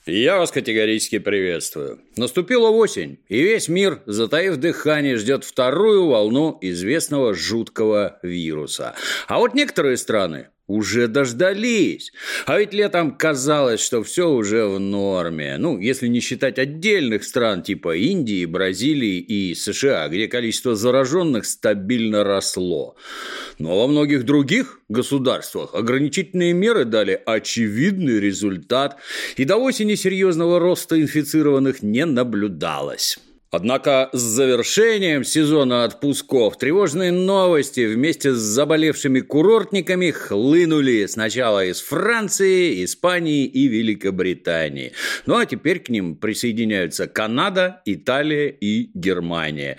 Я вас категорически приветствую. Наступила осень, и весь мир, затаив дыхание, ждет вторую волну известного жуткого вируса. А вот некоторые страны уже дождались. А ведь летом казалось, что все уже в норме. Если не считать отдельных стран типа Индии, Бразилии и США, где количество зараженных стабильно росло. Но во многих других государствах ограничительные меры дали очевидный результат, и до осени серьезного роста инфицированных не наблюдалось. Однако с завершением сезона отпусков тревожные новости вместе с заболевшими курортниками хлынули сначала из Франции, Испании и Великобритании. А теперь к ним присоединяются Канада, Италия и Германия.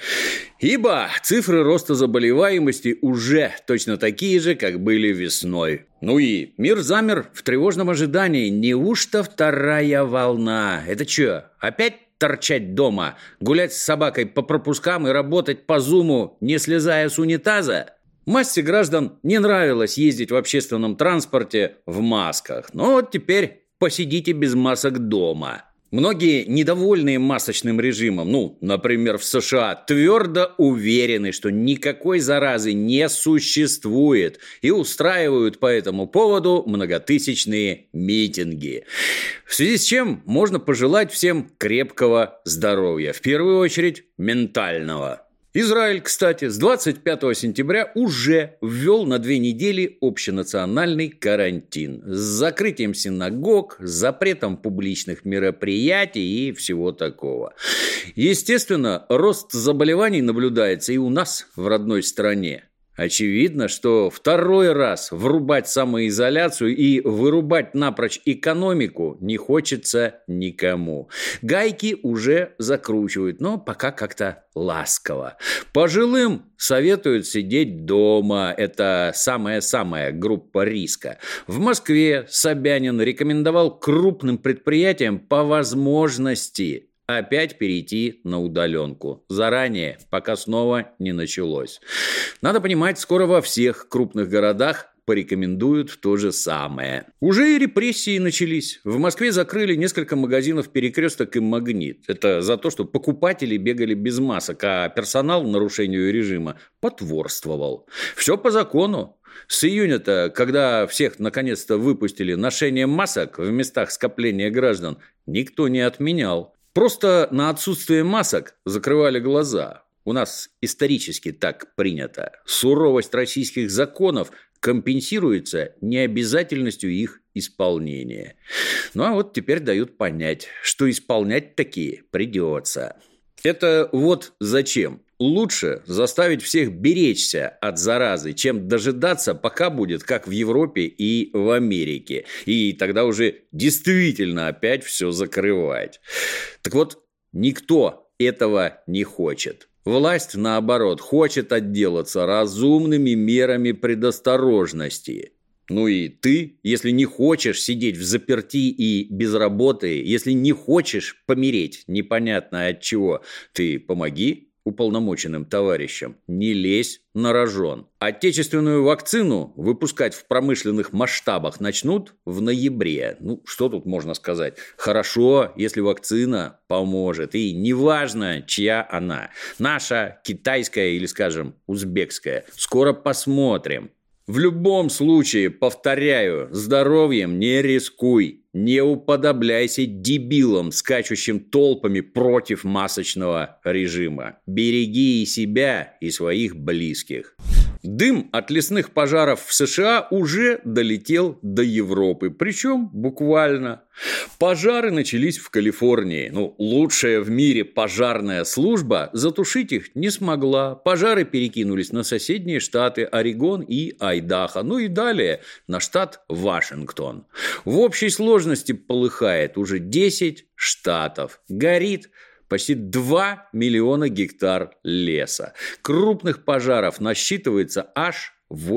Ибо цифры роста заболеваемости уже точно такие же, как были весной. И мир замер в тревожном ожидании. Неужто вторая волна? Это что, опять торчать дома, гулять с собакой по пропускам и работать по зуму, не слезая с унитаза? Массе граждан не нравилось ездить в общественном транспорте в масках. Теперь посидите без масок дома. Многие, недовольные масочным режимом, например, в США, твердо уверены, что никакой заразы не существует, и устраивают по этому поводу многотысячные митинги. В связи с чем можно пожелать всем крепкого здоровья, в первую очередь ментального. Израиль, кстати, с 25 сентября уже ввел на 2 недели общенациональный карантин с закрытием синагог, с запретом публичных мероприятий и всего такого. Естественно, рост заболеваний наблюдается и у нас в родной стране. Очевидно, что второй раз врубать самоизоляцию и вырубать напрочь экономику не хочется никому. Гайки уже закручивают, но пока как-то ласково. Пожилым советуют сидеть дома. Это самая-самая группа риска. В Москве Собянин рекомендовал крупным предприятиям по возможности опять перейти на удаленку. Заранее, пока снова не началось. Надо понимать, скоро во всех крупных городах порекомендуют то же самое. Уже и репрессии начались. В Москве закрыли несколько магазинов «Перекресток» и «Магнит». Это за то, что покупатели бегали без масок, а персонал в нарушению режима потворствовал. Все по закону. С июня-то, когда всех наконец-то выпустили ношение масок в местах скопления граждан, никто не отменял. Просто на отсутствие масок закрывали глаза. У нас исторически так принято. Суровость российских законов компенсируется необязательностью их исполнения. Теперь дают понять, что исполнять такие придется. Это вот зачем. Лучше заставить всех беречься от заразы, чем дожидаться, пока будет, как в Европе и в Америке. И тогда уже действительно опять все закрывать. Так вот, никто этого не хочет. Власть, наоборот, хочет отделаться разумными мерами предосторожности. И ты, если не хочешь сидеть взаперти и без работы, если не хочешь помереть непонятно от чего, ты помоги уполномоченным товарищам, не лезь на рожон. Отечественную вакцину выпускать в промышленных масштабах начнут в ноябре. Что тут можно сказать? Хорошо, если вакцина поможет. И неважно, чья она. Наша, китайская или, скажем, узбекская. Скоро посмотрим. В любом случае, повторяю, здоровьем не рискуй. Не уподобляйся дебилам, скачущим толпами против масочного режима. Береги и себя, и своих близких. Дым от лесных пожаров в США уже долетел до Европы, причем буквально. Пожары начались в Калифорнии. Лучшая в мире пожарная служба затушить их не смогла. Пожары перекинулись на соседние штаты Орегон и Айдахо. И далее на штат Вашингтон. В общей сложности полыхает уже 10 штатов. Горит почти 2 миллиона гектар леса. Крупных пожаров насчитывается аж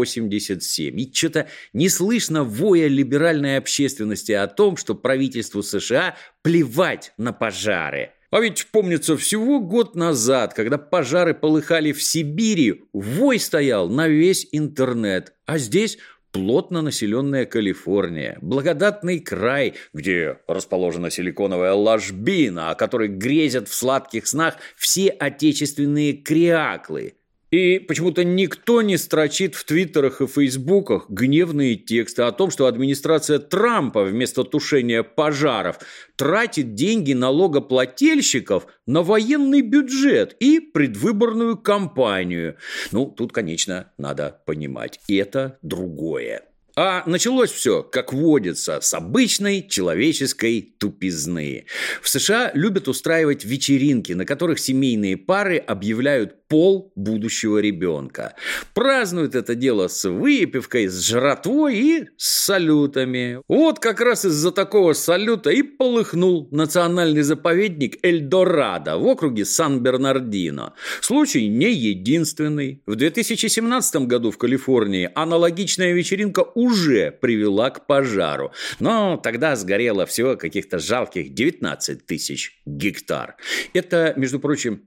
87. И что-то не слышно воя либеральной общественности о том, что правительству США плевать на пожары. А ведь помнится всего год назад, когда пожары полыхали в Сибири, вой стоял на весь интернет. А здесь плотно населенная Калифорния, благодатный край, где расположена силиконовая ложбина, о которой грезят в сладких снах все отечественные кряклы. И почему-то никто не строчит в твиттерах и фейсбуках гневные тексты о том, что администрация Трампа вместо тушения пожаров тратит деньги налогоплательщиков на военный бюджет и предвыборную кампанию. Тут, конечно, надо понимать, это другое. А началось все, как водится, с обычной человеческой тупизны. В США любят устраивать вечеринки, на которых семейные пары объявляют пол будущего ребенка. Празднуют это дело с выпивкой, с жратвой и с салютами. Вот как раз из-за такого салюта и полыхнул национальный заповедник Эльдорадо в округе Сан-Бернардино. Случай не единственный. В 2017 году в Калифорнии аналогичная вечеринка уже привела к пожару. Но тогда сгорело всего каких-то жалких 19 тысяч гектар. Это, между прочим,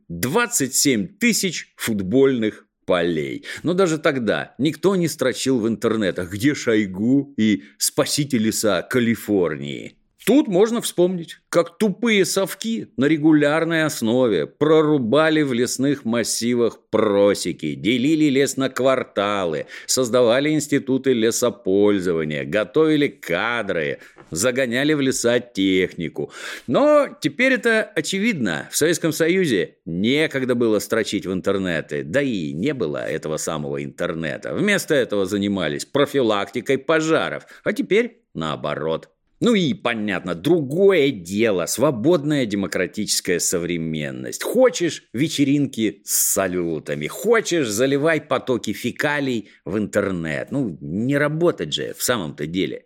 27 тысяч футбольных полей. Но даже тогда никто не строчил в интернетах, где Шойгу и спасите леса Калифорнии. Тут можно вспомнить, как тупые совки на регулярной основе прорубали в лесных массивах просеки, делили лес на кварталы, создавали институты лесопользования, готовили кадры, загоняли в леса технику. Но теперь это очевидно. В Советском Союзе некогда было строчить в интернеты, да и не было этого самого интернета. Вместо этого занимались профилактикой пожаров, а теперь наоборот. И, понятно, другое дело, свободная демократическая современность. Хочешь вечеринки с салютами, хочешь заливай потоки фекалий в интернет. Не работать же в самом-то деле.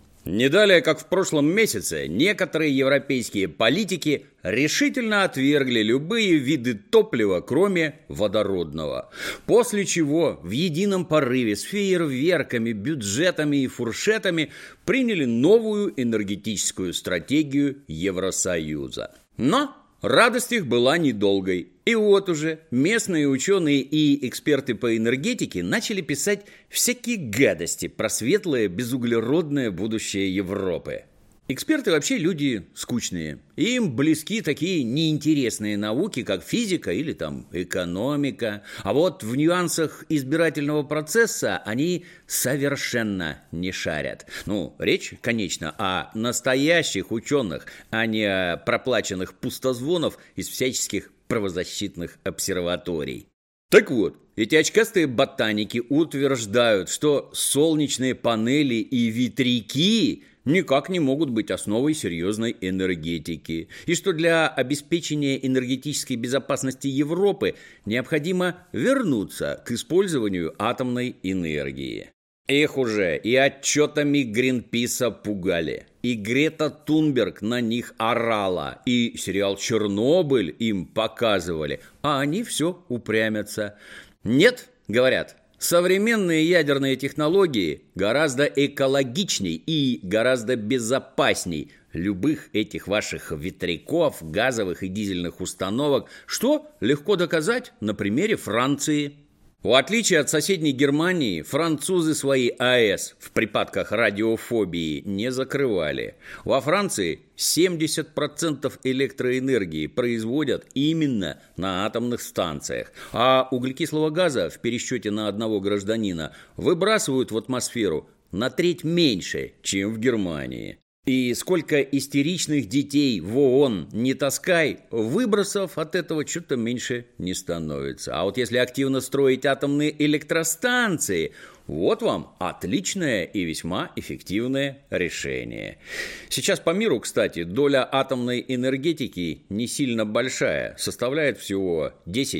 Не далее, как в прошлом месяце, некоторые европейские политики решительно отвергли любые виды топлива, кроме водородного. После чего в едином порыве с фейерверками, бюджетами и фуршетами приняли новую энергетическую стратегию Евросоюза. Но радость их была недолгой. И вот уже местные ученые и эксперты по энергетике начали писать всякие гадости про светлое безуглеродное будущее Европы. Эксперты вообще люди скучные. Им близки такие неинтересные науки, как физика или экономика. А вот в нюансах избирательного процесса они совершенно не шарят. Речь, конечно, о настоящих ученых, а не о проплаченных пустозвонов из всяческих правозащитных обсерваторий. Так вот, эти очкастые ботаники утверждают, что солнечные панели и ветряки никак не могут быть основой серьезной энергетики, и что для обеспечения энергетической безопасности Европы необходимо вернуться к использованию атомной энергии. Их уже и отчетами Гринписа пугали, и Грета Тунберг на них орала, и сериал «Чернобыль» им показывали, а они все упрямятся. Нет, говорят, современные ядерные технологии гораздо экологичней и гораздо безопасней любых этих ваших ветряков, газовых и дизельных установок, что легко доказать на примере Франции. В отличие от соседней Германии, французы свои АЭС в припадках радиофобии не закрывали. Во Франции 70% электроэнергии производят именно на атомных станциях, а углекислого газа в пересчете на одного гражданина выбрасывают в атмосферу на треть меньше, чем в Германии. И сколько истеричных детей в ООН не таскай, выбросов от этого что-то меньше не становится. А вот если активно строить атомные электростанции, вот вам отличное и весьма эффективное решение. Сейчас по миру, кстати, доля атомной энергетики не сильно большая, составляет всего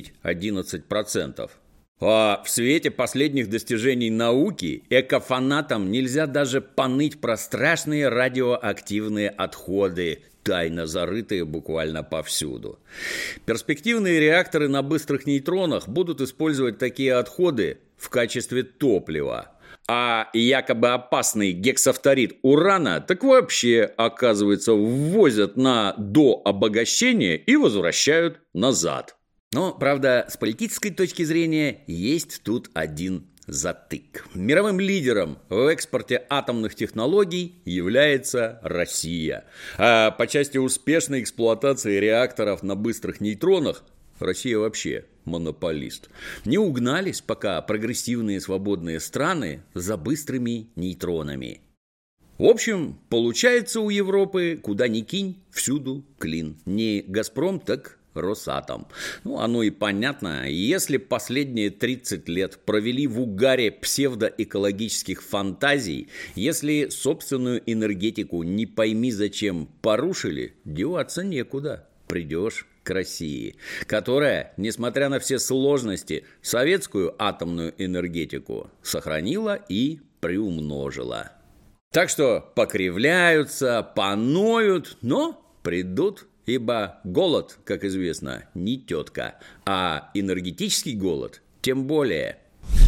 10-11%. А в свете последних достижений науки экофанатам нельзя даже поныть про страшные радиоактивные отходы, тайно зарытые буквально повсюду. Перспективные реакторы на быстрых нейтронах будут использовать такие отходы в качестве топлива. А якобы опасный гексафторид урана так вообще, оказывается, ввозят на дообогащение и возвращают назад. Но, правда, с политической точки зрения есть тут один Затык. Мировым лидером в экспорте атомных технологий является Россия. А по части успешной эксплуатации реакторов на быстрых нейтронах Россия вообще монополист. Не угнались пока прогрессивные свободные страны за быстрыми нейтронами. В общем, получается у Европы, куда ни кинь, всюду клин. Не «Газпром», так «Росатом». Оно и понятно. Если последние 30 лет провели в угаре псевдоэкологических фантазий, если собственную энергетику не пойми зачем порушили, деваться некуда. Придешь к России, которая, несмотря на все сложности, советскую атомную энергетику сохранила и приумножила. Так что покривляются, поноют, но придут, ибо голод, как известно, не тетка, а энергетический голод тем более.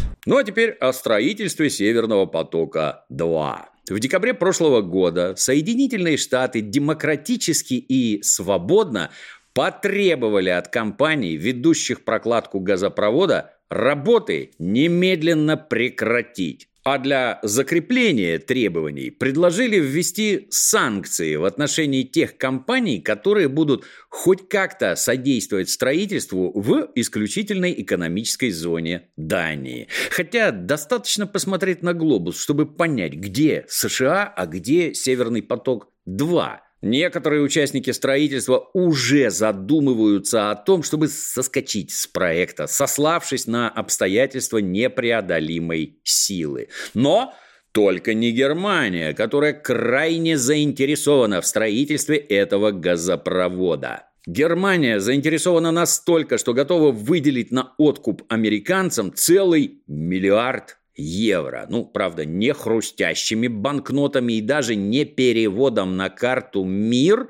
А теперь о строительстве Северного потока-2. В декабре прошлого года Соединенные Штаты демократически и свободно потребовали от компаний, ведущих прокладку газопровода, работы немедленно прекратить. А для закрепления требований предложили ввести санкции в отношении тех компаний, которые будут хоть как-то содействовать строительству в исключительной экономической зоне Дании. Хотя достаточно посмотреть на глобус, чтобы понять, где США, а где Северный поток-2. Некоторые участники строительства уже задумываются о том, чтобы соскочить с проекта, сославшись на обстоятельства непреодолимой силы. Но только не Германия, которая крайне заинтересована в строительстве этого газопровода. Германия заинтересована настолько, что готова выделить на откуп американцам целый миллиард евро. Правда, не хрустящими банкнотами и даже не переводом на карту МИР,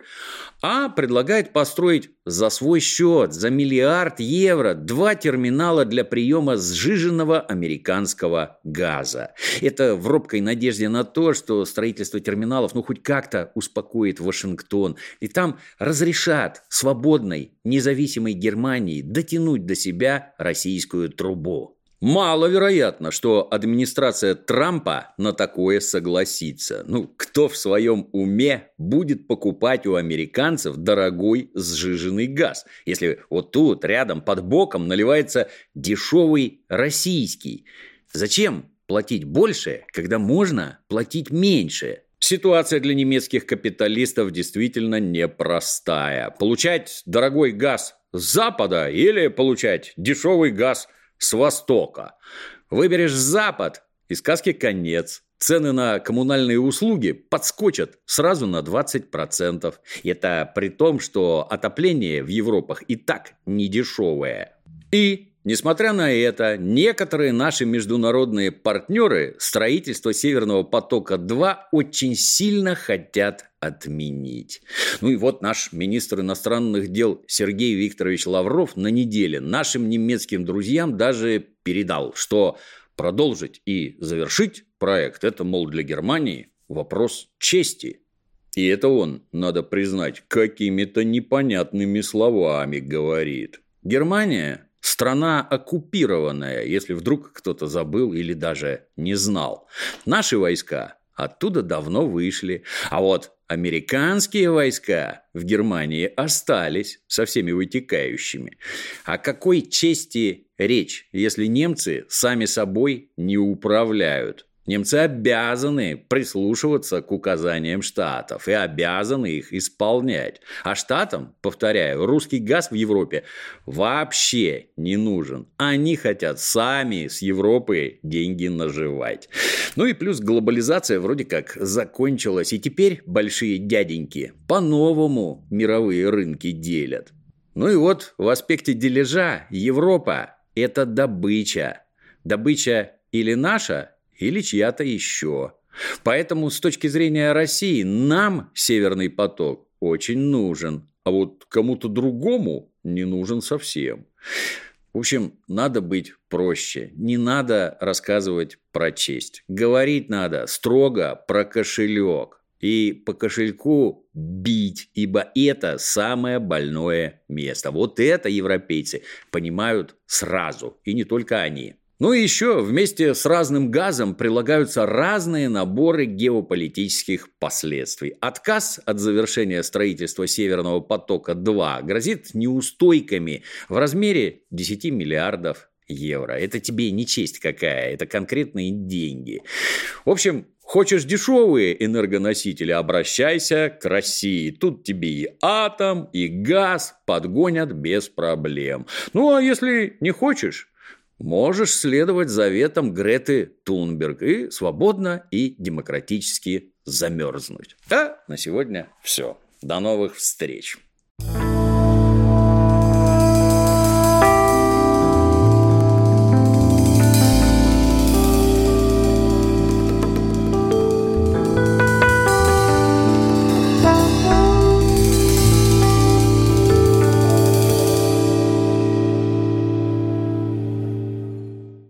а предлагает построить за свой счет, за миллиард евро, 2 терминала для приема сжиженного американского газа. Это в робкой надежде на то, что строительство терминалов хоть как-то успокоит Вашингтон, и там разрешат свободной, независимой Германии дотянуть до себя российскую трубу. Маловероятно, что администрация Трампа на такое согласится. Кто в своем уме будет покупать у американцев дорогой сжиженный газ, если вот тут рядом под боком наливается дешевый российский? Зачем платить больше, когда можно платить меньше? Ситуация для немецких капиталистов действительно непростая. Получать дорогой газ с Запада или получать дешевый газ с Востока. Выберешь Запад, и сказки конец. Цены на коммунальные услуги подскочат сразу на 20%. Это при том, что отопление в Европах и так недешевое. И, несмотря на это, некоторые наши международные партнеры строительство Северного потока-2 очень сильно хотят отменить. И вот наш министр иностранных дел Сергей Викторович Лавров на неделе нашим немецким друзьям даже передал, что продолжить и завершить проект – это, мол, для Германии вопрос чести. И это он, надо признать, какими-то непонятными словами говорит. Германия – страна оккупированная, если вдруг кто-то забыл или даже не знал. Наши войска оттуда давно вышли, а вот американские войска в Германии остались со всеми вытекающими. О какой чести речь, если немцы сами собой не управляют? Немцы обязаны прислушиваться к указаниям Штатов и обязаны их исполнять. А Штатам, повторяю, русский газ в Европе вообще не нужен. Они хотят сами с Европы деньги наживать. И плюс глобализация вроде как закончилась, и теперь большие дяденьки по-новому мировые рынки делят. И вот в аспекте дележа Европа – это добыча. Добыча или наша, или чья-то еще. Поэтому с точки зрения России нам Северный поток очень нужен, а вот кому-то другому не нужен совсем. В общем, надо быть проще, не надо рассказывать про честь. Говорить надо строго про кошелек. И по кошельку бить, ибо это самое больное место. Вот это европейцы понимают сразу, и не только они. Ну и еще вместе с разным газом прилагаются разные наборы геополитических последствий. Отказ от завершения строительства Северного потока-2 грозит неустойками в размере 10 миллиардов евро. Это тебе не честь какая, это конкретные деньги. В общем, хочешь дешевые энергоносители, обращайся к России. Тут тебе и атом, и газ подгонят без проблем. Ну, а если не хочешь, можешь следовать заветам Греты Тунберг и свободно и демократически замерзнуть. А на сегодня все. До новых встреч.